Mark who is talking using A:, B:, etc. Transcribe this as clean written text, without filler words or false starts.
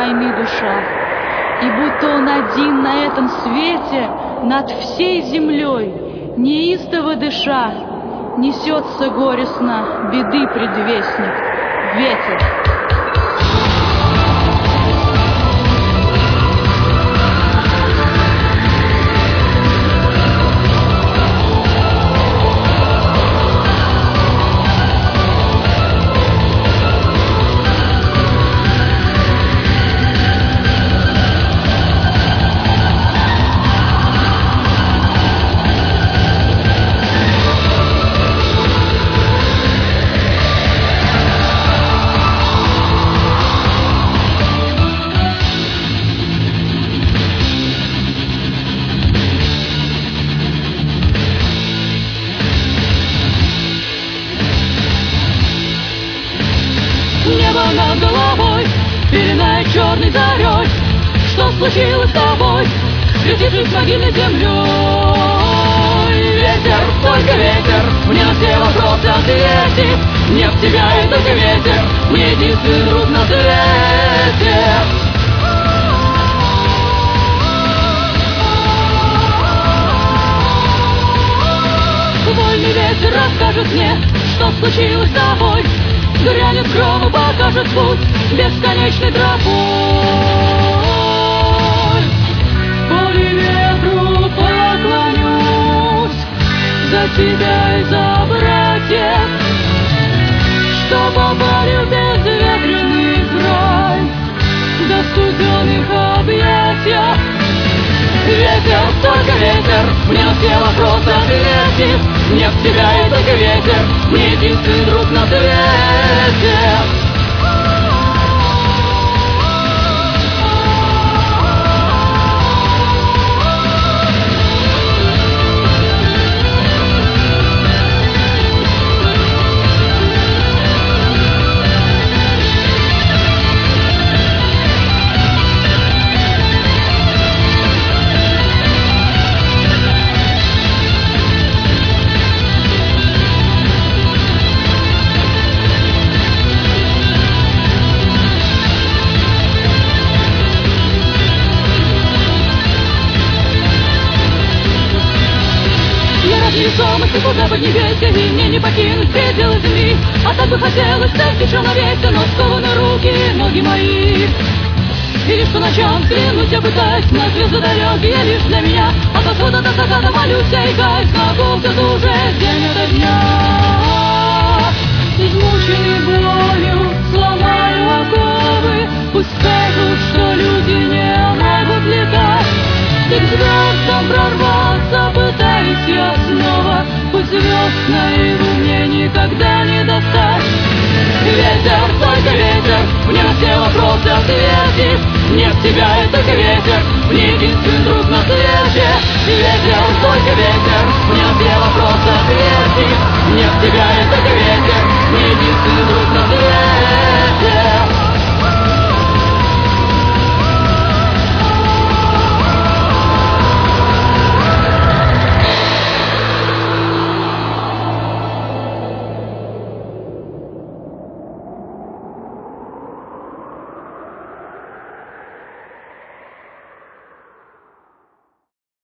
A: войны душа. И будто он один на этом свете, над всей землей, неистово дыша, несется горестно беды предвестник, ветер.
B: Небо над головой пеленает черной зарей. Что случилось с тобой, светившись могильной землей? Ветер, только ветер, мне на все вопросы ответит. Нет тебя и только ветер, мне единственный друг на свете. Вольный ветер расскажет мне, что случилось с тобой. Грянет гром и покажет путь бесконечной тропой. Воле ветру поклонюсь за тебя и за братьев, что попали в безветренный край до студеных объятия. Ветер, только ветер, мне на все вопросы ответит. Нет тебя и только ветер, мне единственный друг на свете. Невесомости куда поднебесье, и мне не покинуть пределы земли. А так бы хотелось стать еще навеки, но скованы руки, ноги мои. И лишь по ночам взглянуть я пытаюсь на звезды далекие лишь для меня. От восхода до заката молюсь и каюсь, могу все уже день ото дня. Измученный болью сломаю оковы, пусть скажут, что люди не могут летать. И к звездам прорваться пытаюсь я снова, пусть звезд наяву мне никогда не достать. Ветер, только ветер, мне на все вопросы ответит. Нет тебя и только ветер, мне единственный друг на свете. Ветер, только ветер, мне